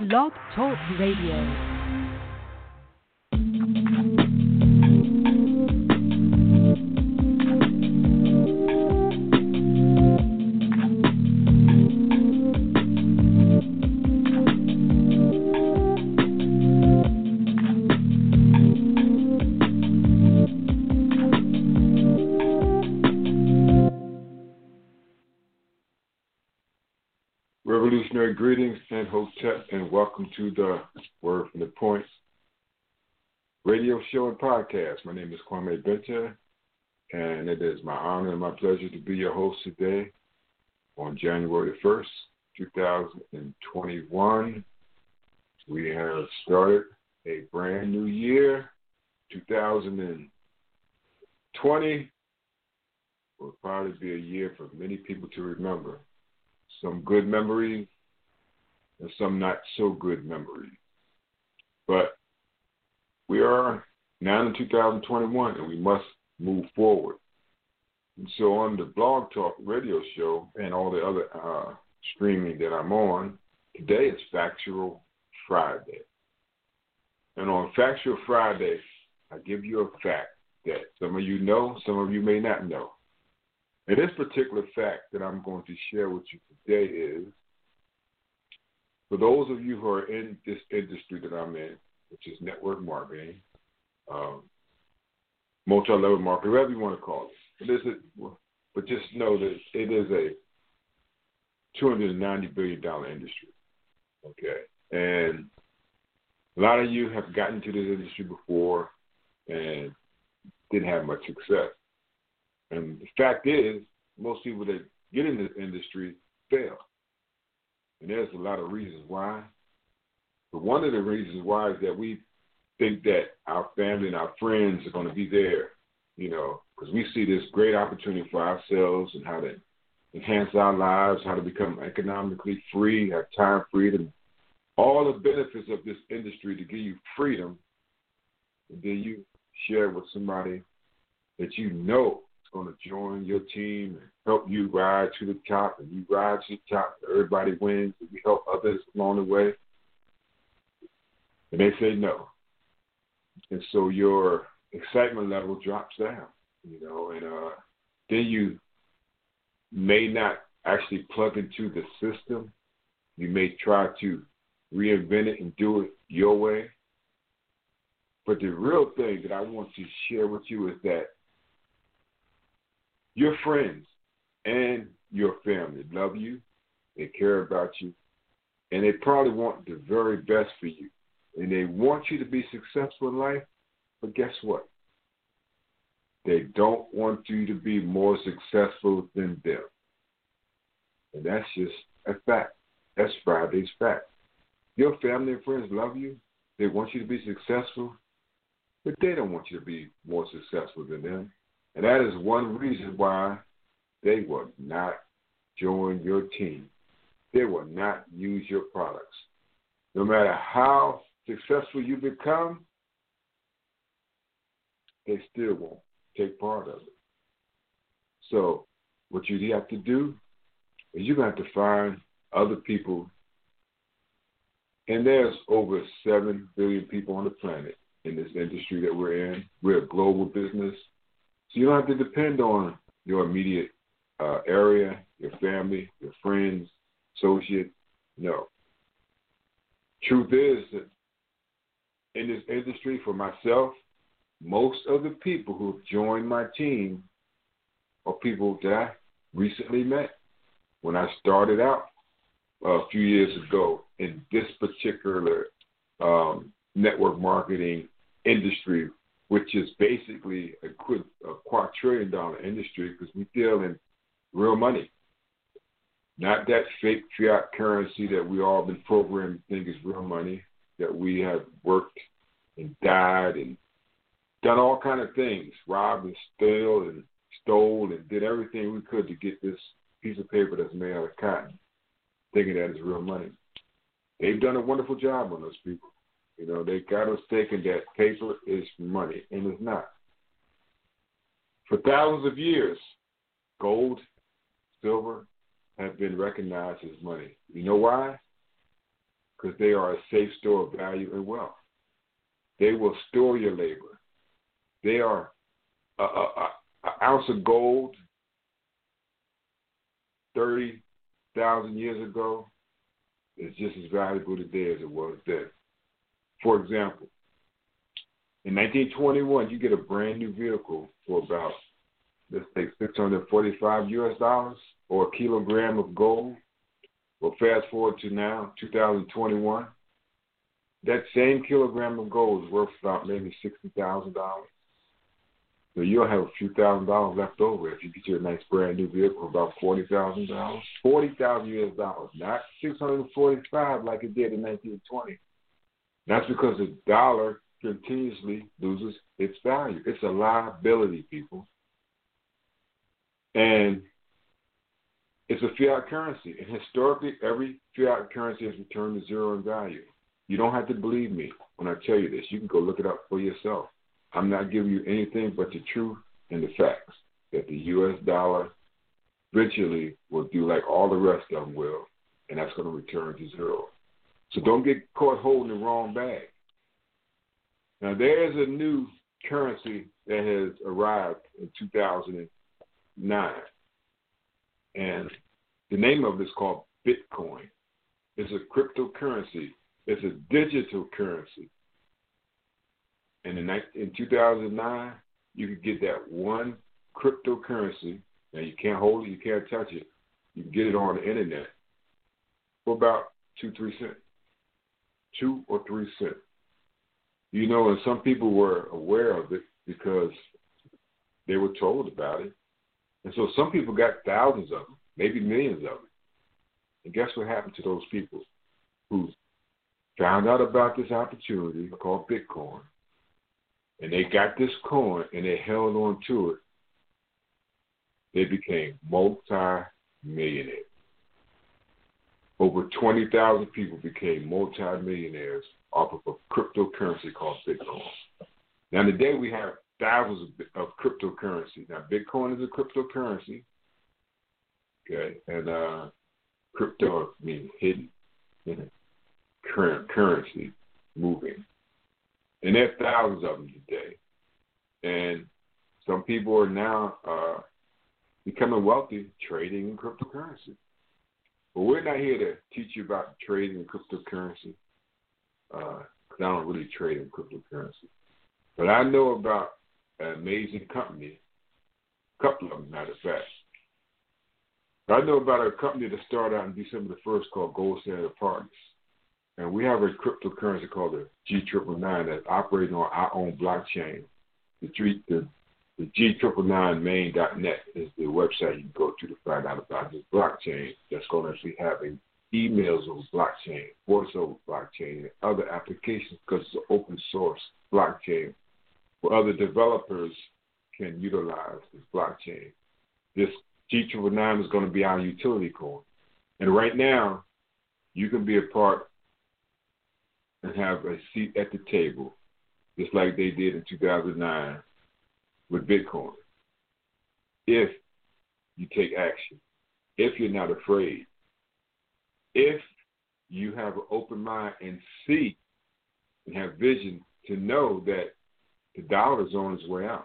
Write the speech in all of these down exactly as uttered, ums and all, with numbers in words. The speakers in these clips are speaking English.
Blog Talk Radio. Revolutionary greetings and hotep, and welcome to the Word from the Point radio show and podcast. My name is Kwame Benta, and it is my honor and my pleasure to be your host today on January the first, two thousand twenty-one. We have started a brand new year. two thousand twenty will probably be a year for many people to remember. Some good memories and some not so good memories. But we are now in two thousand twenty-one and we must move forward. And so on the Blog Talk radio show and all the other uh, streaming that I'm on, today is Factual Friday. And on Factual Friday, I give you a fact that some of you know, some of you may not know. And this particular fact that I'm going to share with you today is, for those of you who are in this industry that I'm in, which is network marketing, um, multi-level marketing, whatever you want to call it, but, a, but just know that it is a two hundred ninety billion dollars industry, okay? And a lot of you have gotten into this industry before and didn't have much success. And the fact is, most people that get in this industry fail. And there's a lot of reasons why. But one of the reasons why is that we think that our family and our friends are going to be there, you know, because we see this great opportunity for ourselves and how to enhance our lives, how to become economically free, have time freedom, all the benefits of this industry to give you freedom. And then you share it with somebody that you know going to join your team and help you ride to the top, and you ride to the top, everybody wins, and you help others along the way. And they say no. And so your excitement level drops down, you know, and uh, then you may not actually plug into the system. You may try to reinvent it and do it your way. But the real thing that I want to share with you is that your friends and your family love you, they care about you, and they probably want the very best for you. And they want you to be successful in life, but guess what? They don't want you to be more successful than them. And that's just a fact. That's Friday's fact. Your family and friends love you. They want you to be successful, but they don't want you to be more successful than them. And that is one reason why they will not join your team. They will not use your products. No matter how successful you become, they still won't take part of it. So what you have to do is you're going to have to find other people. And there's over seven billion people on the planet in this industry that we're in. We're a global business. So you don't have to depend on your immediate uh, area, your family, your friends, associates. No. Truth is that in this industry, for myself, most of the people who have joined my team are people that I recently met when I started out a few years ago in this particular um, network marketing industry, which is basically a, a quadrillion dollar industry because we deal in real money. Not that fake fiat currency that we all been programmed to think is real money, that we have worked and died and done all kind of things, robbed and stole and stole and did everything we could to get this piece of paper that's made out of cotton, thinking that is real money. They've done a wonderful job on those people. You know, they got us thinking that paper is money, and it's not. For thousands of years, gold, silver have been recognized as money. You know why? because they are a safe store of value and wealth. They will store your labor. They are an ounce of gold thirty thousand years ago is just as valuable today as it was then. For example, in nineteen twenty-one, you get a brand new vehicle for about, let's say, six hundred forty-five U S dollars or a kilogram of gold. Well, fast forward to now, two thousand twenty-one, that same kilogram of gold is worth about maybe sixty thousand dollars. So you'll have a few thousand dollars left over if you get you a nice brand new vehicle, about forty thousand dollars. forty thousand U S dollars, not six hundred forty-five like it did in nineteen twenty. That's because the dollar continuously loses its value. It's a liability, people. And it's a fiat currency. And historically, every fiat currency has returned to zero in value. You don't have to believe me when I tell you this. You can go look it up for yourself. I'm not giving you anything but the truth and the facts that the U S dollar eventually will do like all the rest of them will, and that's going to return to zero. So don't get caught holding the wrong bag. Now, there is a new currency that has arrived in two thousand nine, and the name of it is called Bitcoin. It's a cryptocurrency. It's a digital currency. And in, in two thousand nine, you could get that one cryptocurrency. Now, you can't hold it. You can't touch it. You can get it on the internet for about two, three cents. Two or three cents. You know, and some people were aware of it because they were told about it. And so some people got thousands of them, maybe millions of them. And guess what happened to those people who found out about this opportunity called Bitcoin, and they got this coin and they held on to it? They became multi-millionaires. Over twenty thousand people became multi-millionaires off of a cryptocurrency called Bitcoin. Now, today we have thousands of, of cryptocurrency. Now, Bitcoin is a cryptocurrency, okay, and uh, crypto means hidden, you know, current currency moving. And there are thousands of them today. And some people are now uh, becoming wealthy trading in cryptocurrency. But we're not here to teach you about trading in cryptocurrency, because uh, I don't really trade in cryptocurrency. But I know about an amazing company, a couple of them, matter of fact. I know about a company that started out on December the first called Gold Standard Partners. And we have a cryptocurrency called the G nine nine that's operating on our own blockchain. The, the, the G nine nine main dot net is the website you can go to to find out about this blockchain that's going to actually have emails over blockchain, voice over blockchain, and other applications, because it's an open source blockchain where other developers can utilize this blockchain. This G nine nine is going to be our utility coin. And right now, you can be a part and have a seat at the table, just like they did in two thousand nine with Bitcoin, if you take action, if you're not afraid, if you have an open mind and see and have vision to know that the dollar is on its way out.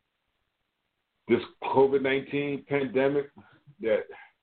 This COVID nineteen pandemic that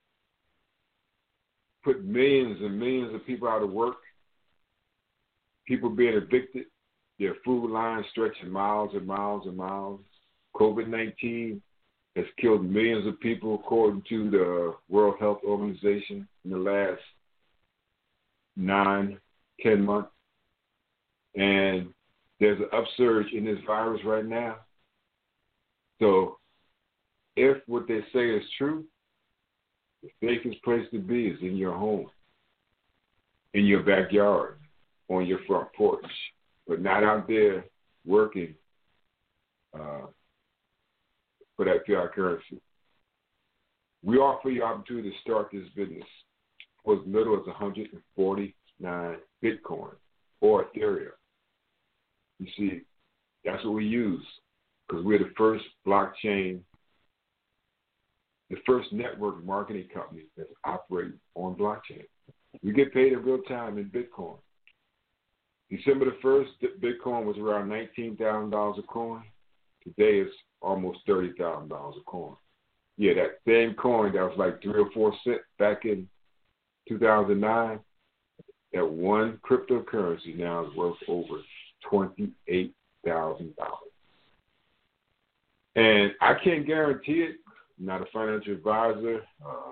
put millions and millions of people out of work, people being evicted, their food lines stretching miles and miles and miles. COVID nineteen has killed millions of people, according to the World Health Organization, in the last nine, ten months. And there's an upsurge in this virus right now. So if what they say is true, the safest place to be is in your home, in your backyard, on your front porch, but not out there working uh, for that fiat currency. We offer you the opportunity to start this business for as little as one hundred forty-nine Bitcoin or Ethereum. You see, that's what we use, because we're the first blockchain, the first network marketing company that's operating on blockchain. We get paid in real time in Bitcoin. December the first, Bitcoin was around nineteen thousand dollars a coin. Today it's almost thirty thousand dollars a coin. Yeah, that same coin that was like three or four cents back in two thousand nine, that one cryptocurrency now is worth over twenty-eight thousand dollars. And I can't guarantee it. I'm not a financial advisor. Uh,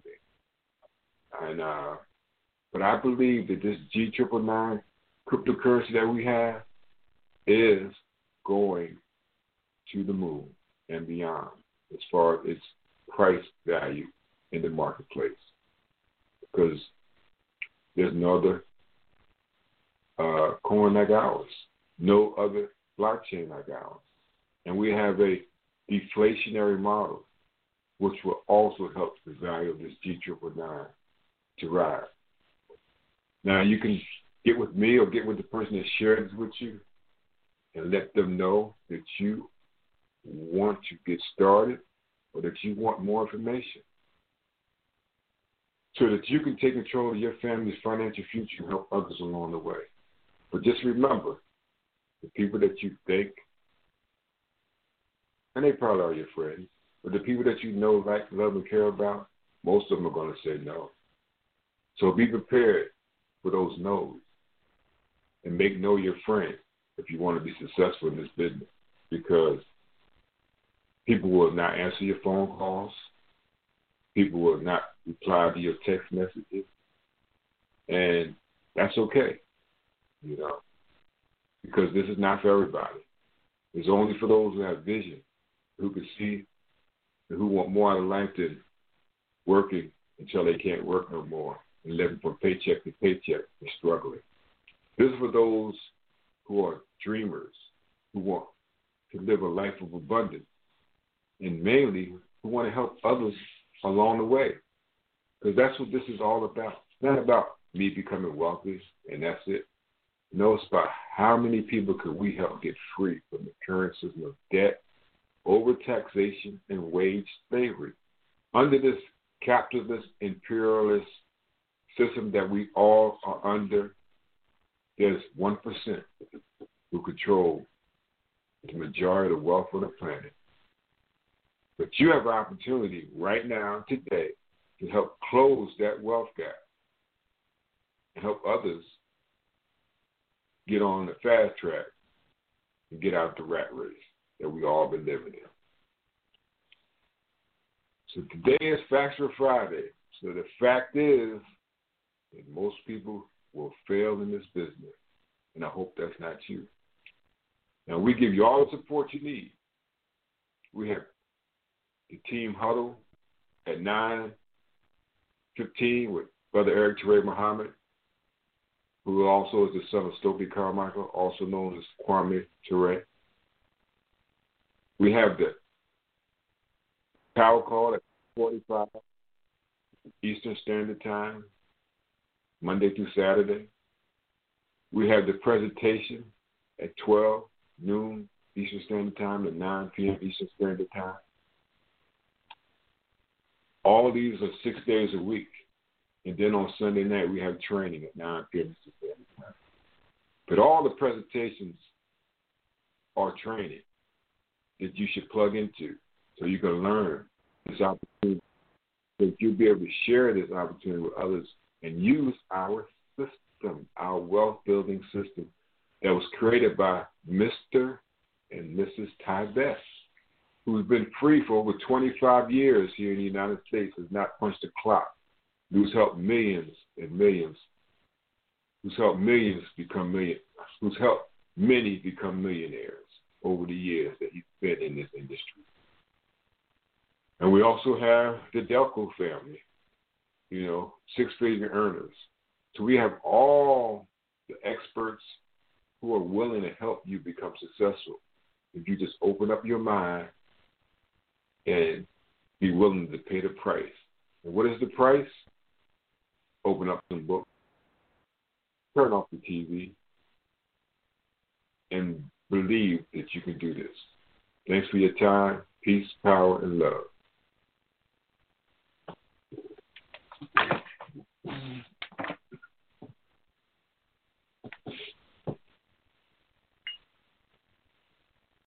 and uh, But I believe that this G nine nine nine cryptocurrency that we have is going to the moon and beyond as far as its price value in the marketplace. Because there's no other uh, coin like ours, no other blockchain like ours. And we have a deflationary model, which will also help the value of this G nine nine nine to rise. Now, you can get with me or get with the person that shared this with you and let them know that you want to get started or that you want more information so that you can take control of your family's financial future and help others along the way. But just remember, the people that you think, and they probably are your friends, but the people that you know, like, love, and care about, most of them are going to say no. So be prepared for those no's and make no your friend if you want to be successful in this business, because people will not answer your phone calls. People will not reply to your text messages. And that's okay, you know, because this is not for everybody. It's only for those who have vision, who can see, and who want more out of life than working until they can't work no more and living from paycheck to paycheck and struggling. This is for those who are dreamers, who want to live a life of abundance, and mainly who want to help others along the way, because that's what this is all about. It's not about me becoming wealthy and that's it. No, it's about how many people could we help get free from the current system of debt, overtaxation, and wage slavery. Under this capitalist, imperialist system that we all are under, there's one percent who control the majority of the wealth on the planet. But you have an opportunity right now, today, to help close that wealth gap and help others get on the fast track and get out the rat race that we all been living in. So today is Factual Friday. So the fact is that most people will fail in this business, and I hope that's not you. Now, we give you all the support you need. We have the team huddle at nine fifteen with Brother Eric Teray Muhammad, who also is the son of Stokely Carmichael, also known as Kwame Ture. We have the power call at forty-five Eastern Standard Time, Monday through Saturday. We have the presentation at twelve noon Eastern Standard Time to nine p.m. Eastern Standard Time. All these are six days a week. And then on Sunday night, we have training at nine p.m. Eastern Standard Time. But all the presentations are training that you should plug into so you can learn this opportunity, so that you'll be able to share this opportunity with others and use our system, our wealth-building system that was created by Mister and Missus Ty Best, who's been free for over twenty-five years here in the United States, has not punched a clock, who's helped millions and millions, who's helped millions become million, who's helped many become millionaires over the years that he's been in this industry. And we also have the Delco family, you know, six-figure earners. So we have all the experts who are willing to help you become successful if you just open up your mind and be willing to pay the price. And what is the price? Open up some books, turn off the T V, and believe that you can do this. Thanks for your time. Peace, power, and love.